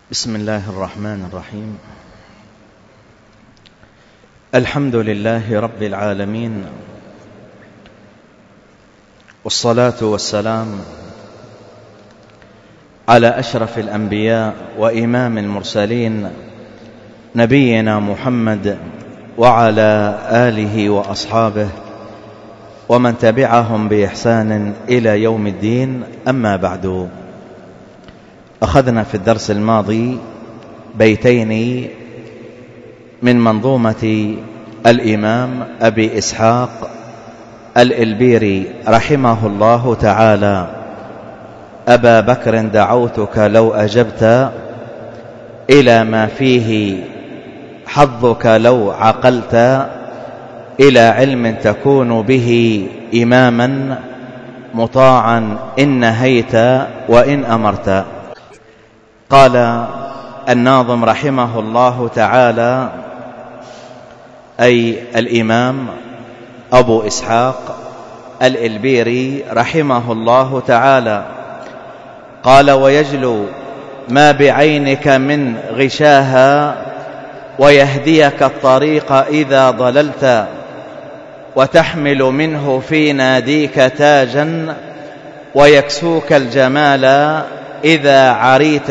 بسم الله الرحمن الرحيم. الحمد لله رب العالمين، والصلاة والسلام على أشرف الأنبياء وإمام المرسلين نبينا محمد وعلى آله وأصحابه ومن تبعهم بإحسان إلى يوم الدين. أما بعد، أخذنا في الدرس الماضي بيتين من منظومة الإمام أبي إسحاق الإلبيري رحمه الله تعالى: أبا بكر دعوتك لو أجبت إلى ما فيه حظك لو عقلت، إلى علم تكون به إماما مطاعا إن نهيت وإن أمرت. قال الناظم رحمه الله تعالى، أي الإمام أبو إسحاق الإلبيري رحمه الله تعالى، قال: ويجلو ما بعينك من غشاها، ويهديك الطريق إذا ضللت، وتحمل منه في ناديك تاجا، ويكسوك الجمال إذا عريت،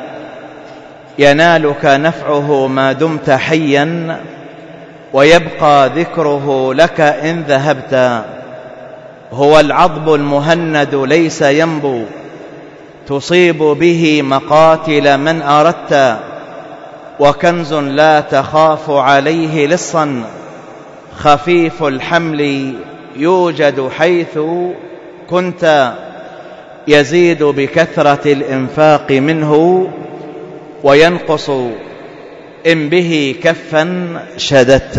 ينالك نفعه ما دمت حيا، ويبقى ذكره لك إن ذهبت. هو العضب المهند ليس ينبو، تصيب به مقاتل من أردت، وكنز لا تخاف عليه لصا، خفيف الحمل يوجد حيث كنت، يزيد بكثرة الإنفاق منه، وينقص إن به كفا شددت.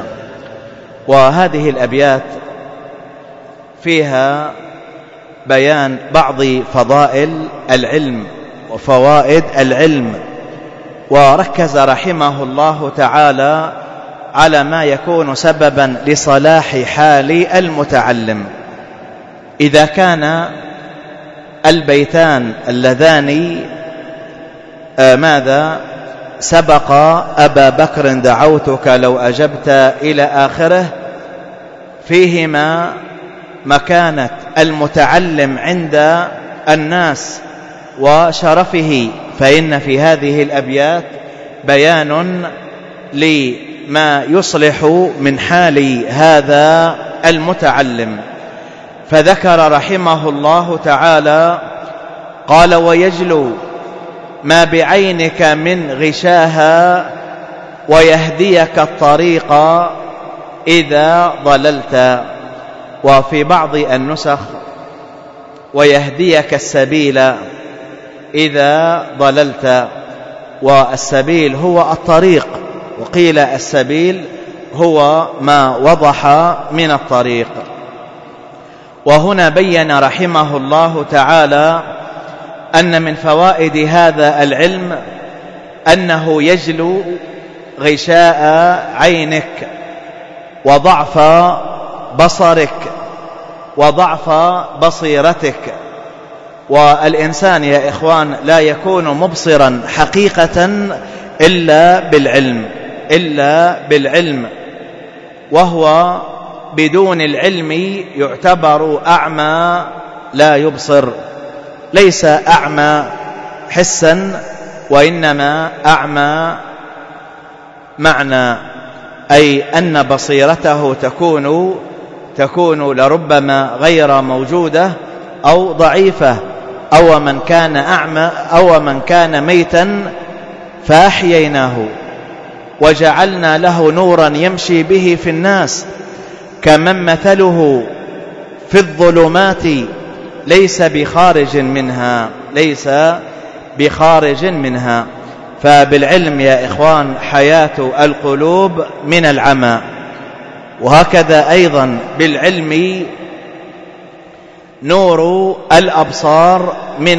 وهذه الأبيات فيها بيان بعض فضائل العلم وفوائد العلم، وركز رحمه الله تعالى على ما يكون سببا لصلاح حال المتعلم. إذا كان البيتان اللذان ماذا سبق: أبا بكر دعوتك لو أجبت إلى آخره، فيهما مكانة المتعلم عند الناس وشرفه، فإن في هذه الأبيات بيان لما يصلح من حال هذا المتعلم. فذكر رحمه الله تعالى، قال: ويجلو ما بعينك من غشاها، ويهديك الطريق إذا ضللت. وفي بعض النسخ: ويهديك السبيل إذا ضللت. والسبيل هو الطريق، وقيل السبيل هو ما وضح من الطريق. وهنا بين رحمه الله تعالى أن من فوائد هذا العلم أنه يجلو غشاء عينك وضعف بصرك وضعف بصيرتك. والإنسان يا إخوان لا يكون مبصرا حقيقة إلا بالعلم، وهو بدون العلم يعتبر أعمى لا يبصر، ليس أعمى حسا، وإنما أعمى معنى، أي أن بصيرته تكون لربما غير موجودة أو ضعيفة، أو من كان أعمى أو من كان ميتا فأحييناه وجعلنا له نورا يمشي به في الناس، كمن مثله في الظلمات ليس بخارج منها. فبالعلم يا إخوان حياة القلوب من العمى، وهكذا أيضا بالعلم نور الأبصار من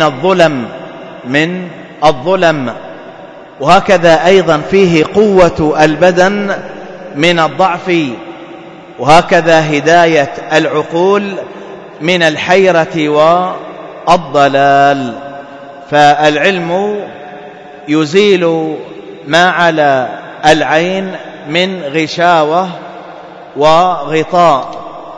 الظلم، وهكذا أيضا فيه قوة البدن من الضعف، وهكذا هداية العقول من الحيرة والضلال. فالعلم يزيل ما على العين من غشاوة وغطاء،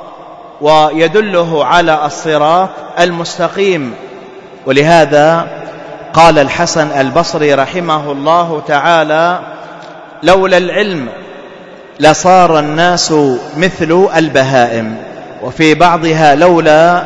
ويدله على الصراط المستقيم. ولهذا قال الحسن البصري رحمه الله تعالى: لولا العلم لصار الناس مثل البهائم. وفي بعضها لولا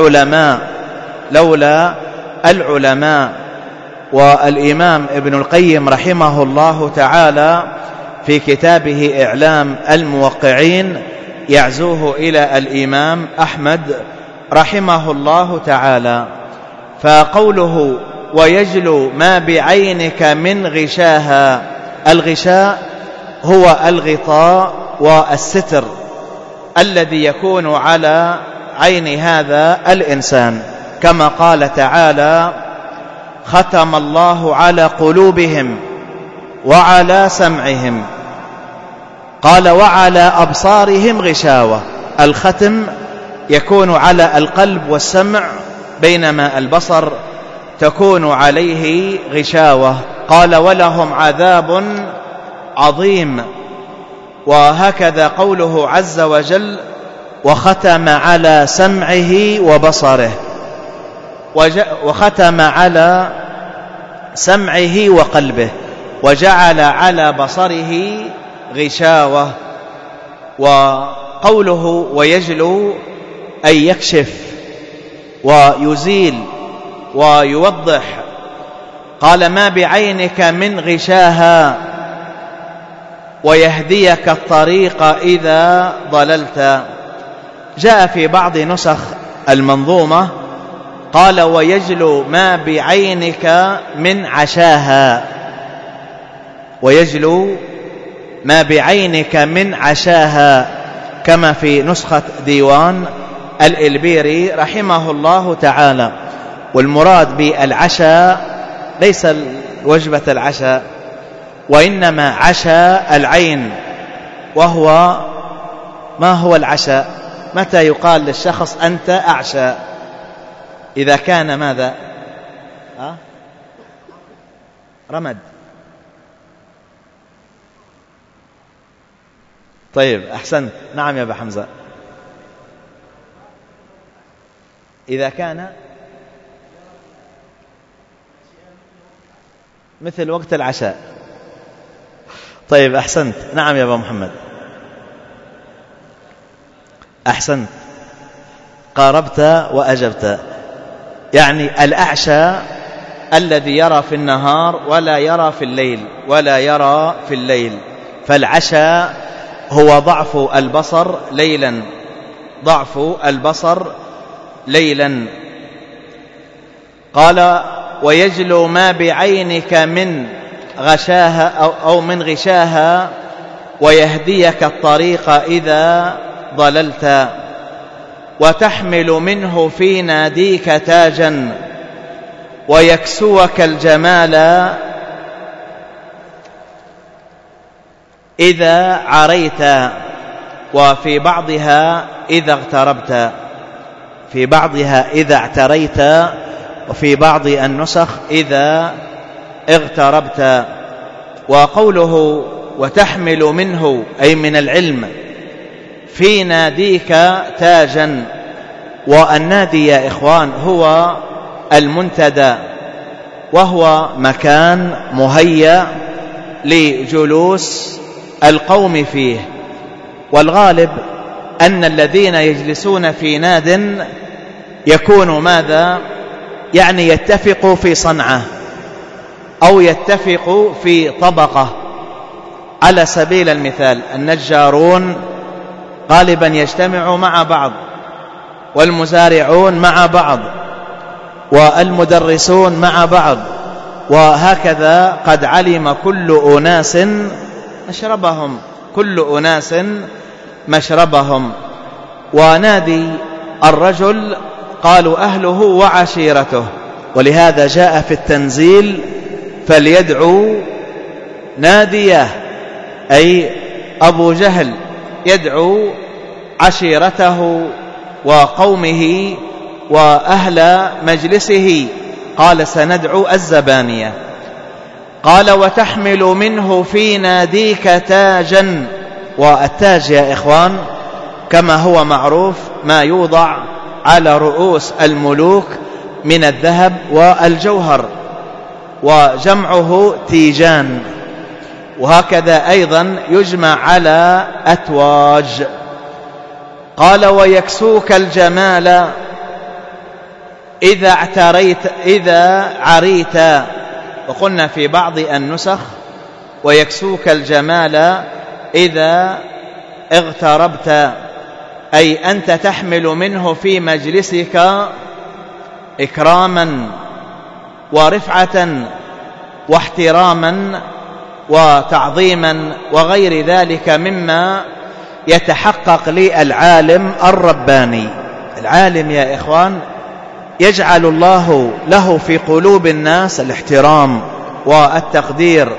العلماء. والإمام ابن القيم رحمه الله تعالى في كتابه إعلام الموقعين يعزوه إلى الإمام أحمد رحمه الله تعالى. فقوله ويجلو ما بعينك من غشاها، الغشاء هو الغطاء والستر الذي يكون على عين هذا الإنسان، كما قال تعالى: ختم الله على قلوبهم وعلى سمعهم، قال وعلى أبصارهم غشاوة. الختم يكون على القلب والسمع، بينما البصر تكون عليه غشاوة. قال ولهم عذاب عظيم. وهكذا قوله عز وجل: وختم على سمعه وبصره، وختم على سمعه وقلبه، وجعل على بصره غشاوة. وقوله ويجلو أي يكشف ويزيل ويوضح. قال ما بعينك من غشاها ويهديك الطريق إذا ضللت. جاء في بعض نسخ المنظومة قال ويجلو ما بعينك من عشاها، ويجلو ما بعينك من عشاها، كما في نسخة ديوان الإلبيري رحمه الله تعالى. والمراد بالعشاء ليس وجبة العشاء، وإنما عشاء العين. وهو ما هو العشاء؟ متى يقال للشخص أنت أعشى؟ إذا كان ماذا؟ رمد. طيب أحسنت، نعم يا أبا حمزة. إذا كان مثل وقت العشاء. طيب أحسنت، نعم يا أبا محمد، أحسنت، قاربت وأجبت. يعني الأعشى الذي يرى في النهار ولا يرى في الليل، فالعشاء هو ضعف البصر ليلا. قال ويجلو ما بعينك من غشاها أو من غشاها ويهديك الطريق إذا ضللت، وتحمل منه في ناديك تاجا ويكسوك الجمال إذا عريت. وفي بعضها إذا اغتربت، في بعضها إذا اعتريت، وفي بعض النسخ إذا اغتربت. وقوله وتحمل منه أي من العلم في ناديك تاجا. والنادي يا إخوان هو المنتدى، وهو مكان مهيأ لجلوس القوم فيه. والغالب أن الذين يجلسون في ناد يكونوا ماذا؟ يعني يتفقوا في صنعة أو يتفقوا في طبقة. على سبيل المثال النجارون غالبا يجتمعوا مع بعض، والمزارعون مع بعض، والمدرسون مع بعض، وهكذا قد علم كل أناس مشربهم. ونادي الرجل قالوا أهله وعشيرته، ولهذا جاء في التنزيل فليدعو ناديه، أي أبو جهل يدعو عشيرته وقومه وأهل مجلسه. قال سندعو الزبانية. قال وتحمل منه في ناديك تاجا. والتاج يا إخوان كما هو معروف ما يوضع على رؤوس الملوك من الذهب والجوهر، وجمعه تيجان، وهكذا أيضا يجمع على أتواج. قال ويكسوك الجمال إذا عريت، وقلنا في بعض النسخ ويكسوك الجمال إذا اغتربت، أي أنت تحمل منه في مجلسك إكراما ورفعة واحتراما وتعظيما وغير ذلك مما يتحقق للعالم الرباني. العالم يا إخوان يجعل الله له في قلوب الناس الاحترام والتقدير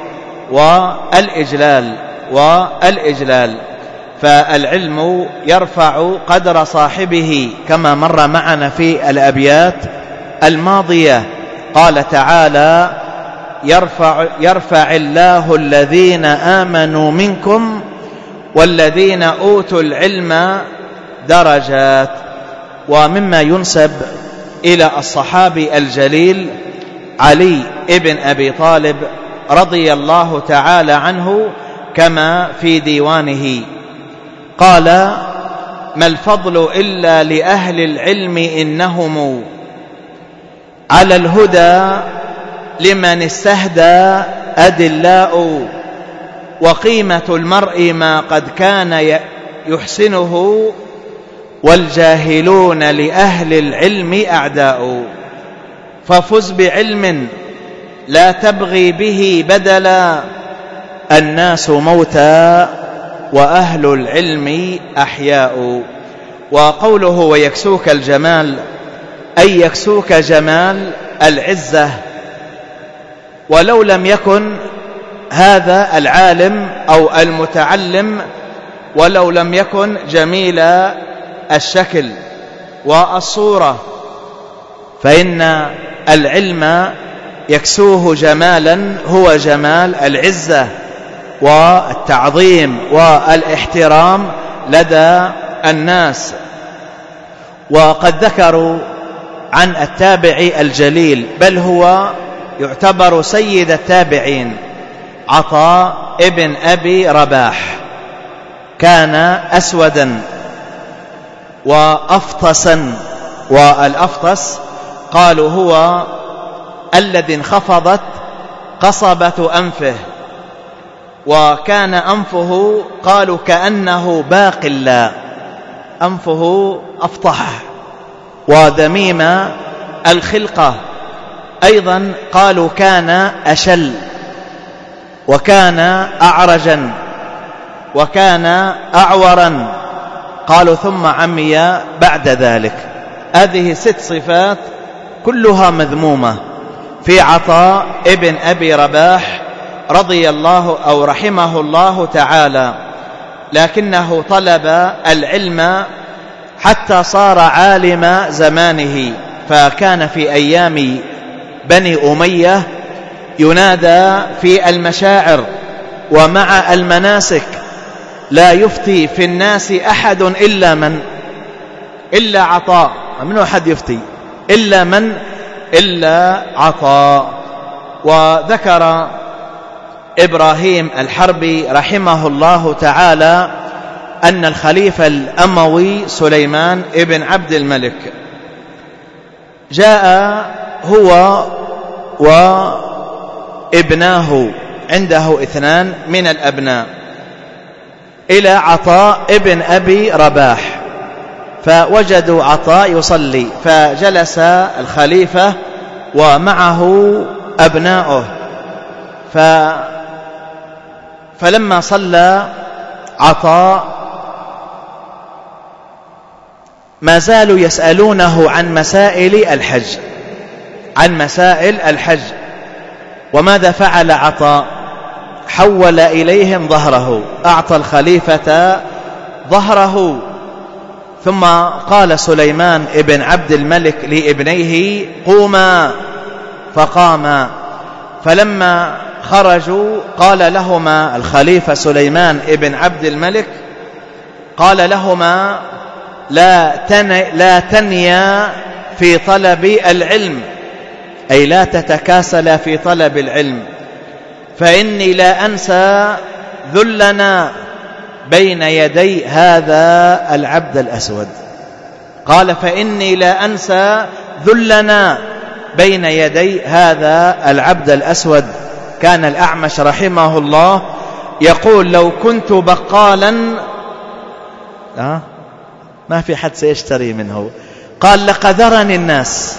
والإجلال. فالعلم يرفع قدر صاحبه كما مر معنا في الأبيات الماضية. قال تعالى يرفع الله الذين آمنوا منكم والذين أوتوا العلم درجات. ومما ينسب إلى الصحابي الجليل علي ابن أبي طالب رضي الله تعالى عنه كما في ديوانه قال ما الفضل إلا لأهل العلم إنهم على الهدى لمن استهدى أدلاء، وقيمة المرء ما قد كان يحسنه والجاهلون لأهل العلم أعداء. ففز بعلم لا تبغي به بدلا، الناس موتى وأهل العلم أحياء. وقوله ويكسوك الجمال أي يكسوك جمال العزة. ولو لم يكن هذا العالم أو المتعلم ولو لم يكن جميل الشكل والصورة، فإن العلم يكسوه جمالا هو جمال العزة والتعظيم والاحترام لدى الناس. وقد ذكروا عن التابعي الجليل بل هو يعتبر سيد التابعين عطاء ابن أبي رباح، كان أسودا وأفطسا، والأفطس قالوا هو الذي انخفضت قصبة أنفه، وكان أنفه قالوا كأنه باقلا، أنفه أفطح ودميم الخلقة. أيضا قالوا كان أشل، وكان أعرجا، وكان أعورا، قالوا ثم عمي بعد ذلك. هذه 6 صفات كلها مذمومة في عطاء ابن أبي رباح رضي الله أو رحمه الله تعالى، لكنه طلب العلم حتى صار عالم زمانه. فكان في أيام بني أمية ينادى في المشاعر ومع المناسك لا يفتي في الناس أحد إلا عطاء. من أحد يفتي إلا عطاء. وذكر إبراهيم الحربي رحمه الله تعالى أن الخليفة الأموي سليمان ابن عبد الملك جاء هو وابناه، عنده 2 من الأبناء، إلى عطاء ابن أبي رباح، فوجدوا عطاء يصلي، فجلس الخليفة ومعه أبناؤه، فلما صلى عطاء ما زالوا يسألونه عن مسائل الحج. وماذا فعل عطاء؟ حول إليهم ظهره، أعطى الخليفة ظهره. ثم قال سليمان ابن عبد الملك لابنيه قوما، فقاما. فلما خرجوا قال لهما الخليفة سليمان ابن عبد الملك، قال لهما لا تنيا في طلب العلم، أي لا تتكاسل في طلب العلم، فإني لا أنسى ذلنا بين يدي هذا العبد الأسود. قال فإني لا أنسى ذلنا بين يدي هذا العبد الأسود. كان الأعمش رحمه الله يقول لو كنت بقالا ما في حد سيشتري منه، قال لقذرني الناس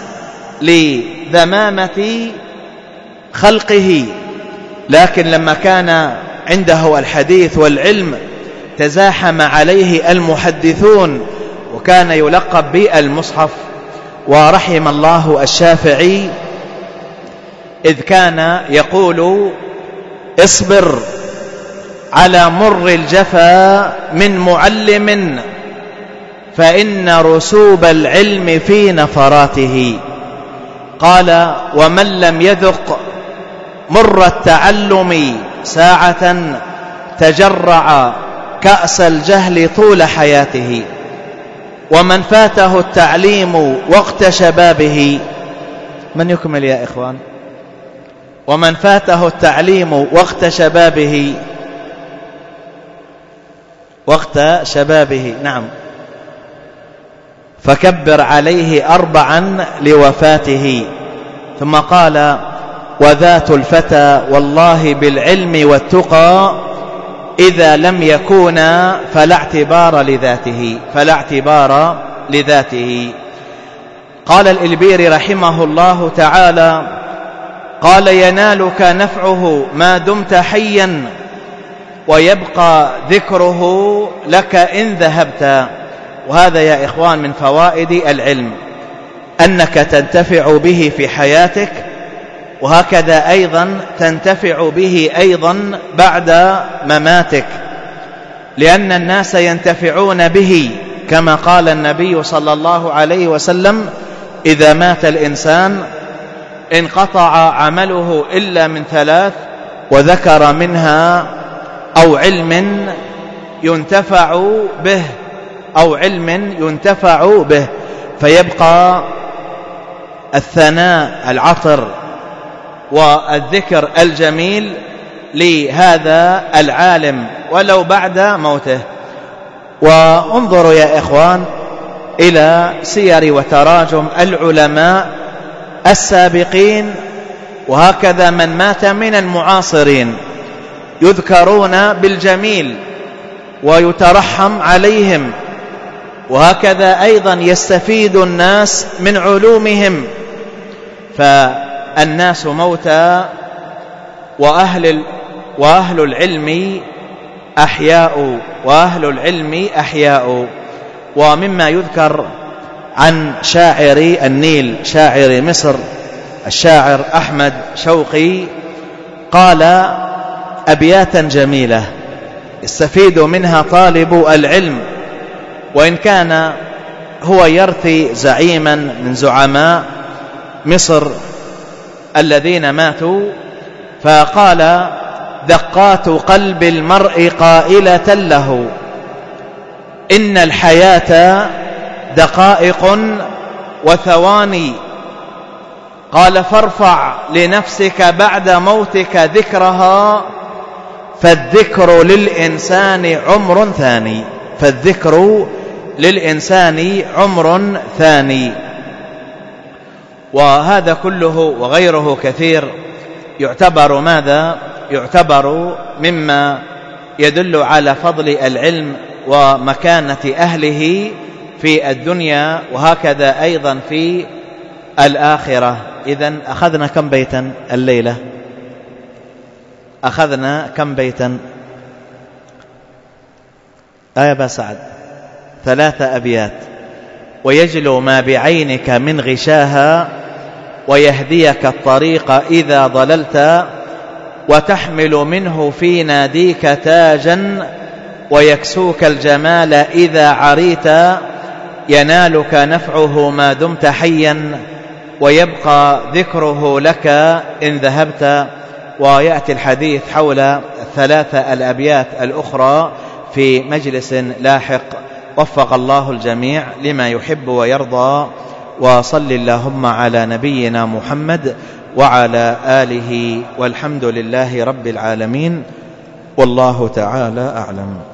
لذمامة خلقه، لكن لما كان عنده الحديث والعلم تزاحم عليه المحدثون، وكان يلقب بالمصحف. ورحم الله الشافعي إذ كان يقول اصبر على مر الجفا من معلم، فإن رسوب العلم في نفراته. قال ومن لم يذق مر التعلم ساعة تجرع كأس الجهل طول حياته، ومن فاته التعليم وقت شبابه. من يكمل يا إخوان؟ ومن فاته التعليم وقت شبابه، وقت شبابه، نعم، فكبر عليه 4 لوفاته. ثم قال وذات الفتى والله بالعلم والتقى إذا لم يكونا فلا اعتبار لذاته. قال الإلبيري رحمه الله تعالى قال ينالك نفعه ما دمت حيا، ويبقى ذكره لك إن ذهبت. وهذا يا إخوان من فوائد العلم، أنك تنتفع به في حياتك، وهكذا أيضا تنتفع به أيضا بعد مماتك، لأن الناس ينتفعون به، كما قال النبي صلى الله عليه وسلم إذا مات الإنسان انقطع عمله إلا من 3، وذكر منها أو علم ينتفع به فيبقى الثناء العطر والذكر الجميل لهذا العالم ولو بعد موته. وانظروا يا إخوان إلى سير وتراجم العلماء السابقين، وهكذا من مات من المعاصرين يذكرون بالجميل ويترحم عليهم، وهكذا أيضا يستفيد الناس من علومهم. فالناس موتى وأهل العلم أحياء. ومما يذكر عن شاعر النيل، شاعر مصر، الشاعر أحمد شوقي، قال أبياتا جميلة يستفيد منها طالب العلم، وإن كان هو يرثي زعيما من زعماء مصر الذين ماتوا، فقال دقات قلب المرء قائلة له إن الحياة دقائق وثواني. قال فارفع لنفسك بعد موتك ذكرها، فالذكر للإنسان عمر ثاني. وهذا كله وغيره كثير يعتبر ماذا؟ يعتبر مما يدل على فضل العلم ومكانة أهله في الدنيا، وهكذا أيضا في الآخرة. إذن أخذنا كم بيتا الليلة؟ أخذنا كم بيتا؟ يا أبا سعد 3 أبيات. ويجلو ما بعينك من غشاها، ويهديك الطريق إذا ضللت، وتحمل منه في ناديك تاجا، ويكسوك الجمال إذا عريت، ينالك نفعه ما دمت حيا، ويبقى ذكره لك إن ذهبت. ويأتي الحديث حول الثلاثة الأبيات الأخرى في مجلس لاحق. وفق الله الجميع لما يحب ويرضى. وصل اللهم على نبينا محمد وعلى آله، والحمد لله رب العالمين، والله تعالى أعلم.